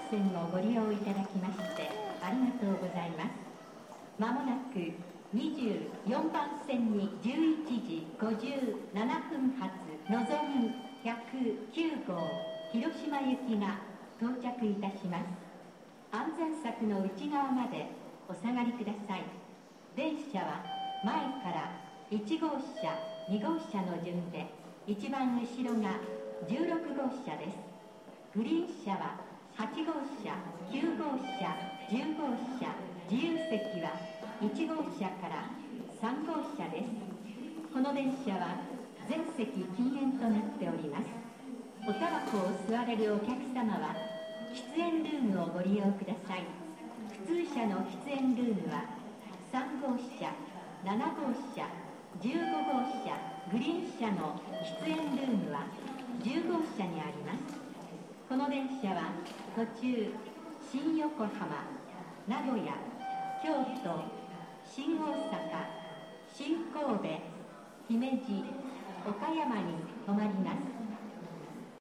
線をご利用いただきましてありがとうございます。まもなく24番線に11時57分発のぞみ109号広島行きが到着いたします。安全柵の内側までお下がりください。電車は前から1号車、2号車の順で一番後ろが16号車です。グリーン車は8号車、9号車、10号車、自由席は1号車から3号車です。この電車は全席禁煙となっております。おタバコを吸われるお客様は喫煙ルームをご利用ください。普通車の喫煙ルームは3号車、7号車、15号車、グリーン車の喫煙ルームは10号車にあります。この電車は途中新横浜、名古屋、京都、新大阪、新神戸、姫路、岡山に停まります。